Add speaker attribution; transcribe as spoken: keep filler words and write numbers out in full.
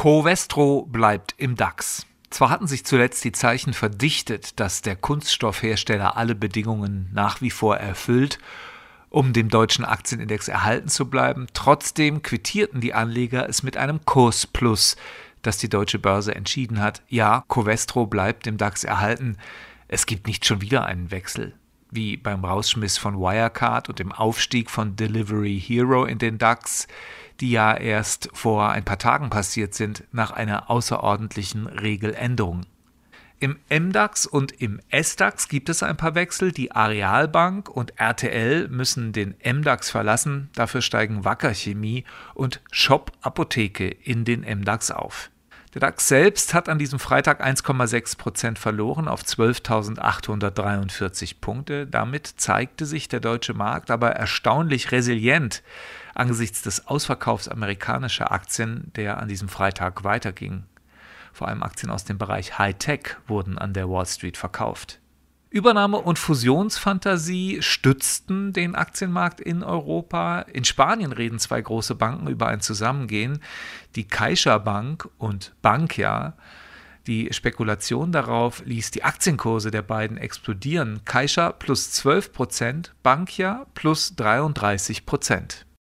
Speaker 1: Covestro bleibt im DAX. Zwar hatten sich zuletzt die Zeichen verdichtet, dass der Kunststoffhersteller alle Bedingungen nach wie vor erfüllt, um dem deutschen Aktienindex erhalten zu bleiben. Trotzdem quittierten die Anleger es mit einem Kursplus, das die deutsche Börse entschieden hat. Ja, Covestro bleibt im DAX erhalten. Es gibt nicht schon wieder einen Wechsel, wie beim Rausschmiss von Wirecard und dem Aufstieg von Delivery Hero in den DAX, die ja erst vor ein paar Tagen passiert sind, nach einer außerordentlichen Regeländerung. Im M DAX und im S DAX gibt es ein paar Wechsel. Die Arealbank und R T L müssen den M DAX verlassen. Dafür steigen Wacker Chemie und Shop Apotheke in den M DAX auf. Der DAX selbst hat an diesem Freitag eins Komma sechs Prozent verloren auf zwölftausendachthundertdreiundvierzig Punkte. Damit zeigte sich der deutsche Markt aber erstaunlich resilient angesichts des Ausverkaufs amerikanischer Aktien, der an diesem Freitag weiterging. Vor allem Aktien aus dem Bereich Hightech wurden an der Wall Street verkauft. Übernahme- und Fusionsfantasie stützten den Aktienmarkt in Europa. In Spanien reden zwei große Banken über ein Zusammengehen, die CaixaBank und Bankia. Die Spekulation darauf ließ die Aktienkurse der beiden explodieren. Caixa plus zwölf Prozent, Bankia plus dreiunddreißig Prozent.